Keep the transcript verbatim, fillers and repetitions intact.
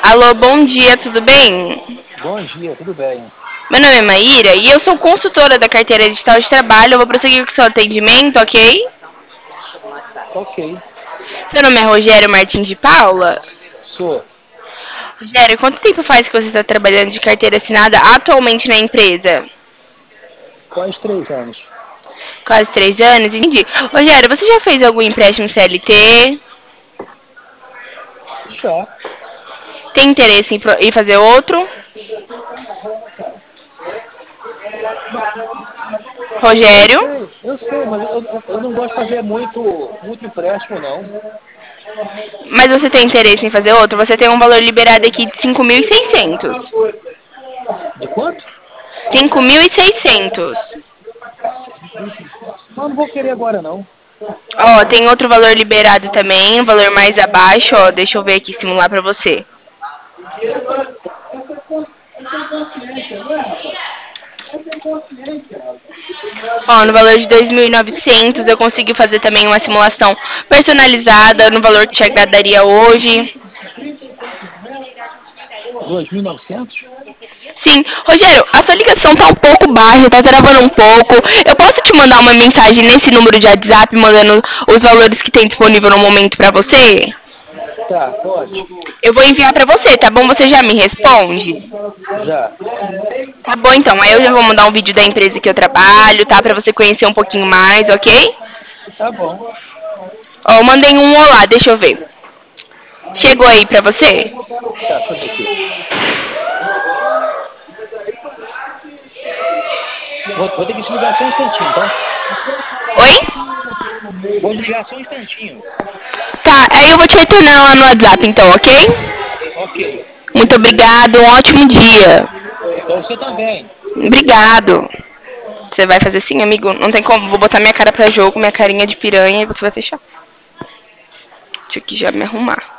Alô, bom dia, tudo bem? Bom dia, tudo bem? Meu nome é Maíra e eu sou consultora da carteira digital de trabalho. Eu vou prosseguir com o seu atendimento, ok? Ok, Seu nome é Rogério Martins de Paula? sou. Rogério, quanto tempo faz que você está trabalhando de carteira assinada atualmente na empresa? Quase três anos. Quase três anos, entendi. Rogério, você já fez algum empréstimo C L T? Já. Tem interesse em, pro- em fazer outro? Eu Rogério? sei, eu sei, mas eu, eu, eu não gosto de fazer muito, muito empréstimo, não. Mas você tem interesse em fazer outro? Você tem um valor liberado aqui de cinco mil e seiscentos. De quanto? cinco mil e seiscentos. Mas não vou querer agora, não. Ó, tem outro valor liberado também, um valor mais abaixo, ó. Deixa eu ver aqui, simular pra você. Ó, no valor de dois mil e novecentos eu consegui fazer também uma simulação personalizada no valor que te agradaria hoje. Dois mil e novecentos? Sim, Rogério, a sua ligação tá um pouco baixa, tá travando um pouco. Eu posso te mandar uma mensagem nesse número de WhatsApp mandando os valores que tem disponível no momento pra você? Tá, pode. Eu vou enviar pra você, tá bom? Você já me responde? Já. Tá bom então, aí eu já vou mandar um vídeo da empresa que eu trabalho, tá? Pra você conhecer um pouquinho mais, ok? Tá bom. Ó, eu mandei um olá, deixa eu ver. Chegou aí pra você? Tá, deixa eu ver aqui. Vou, vou ter que desligar só um instantinho, tá? Oi? Vou desligar só um instantinho. Tá, aí eu vou te retornar lá no WhatsApp então, ok? Ok. Muito obrigado, um ótimo dia. Pra você também. Obrigado. Você vai fazer sim, amigo? Não tem como, vou botar minha cara pra jogo, minha carinha de piranha e você vai fechar. Deixa eu aqui já me arrumar.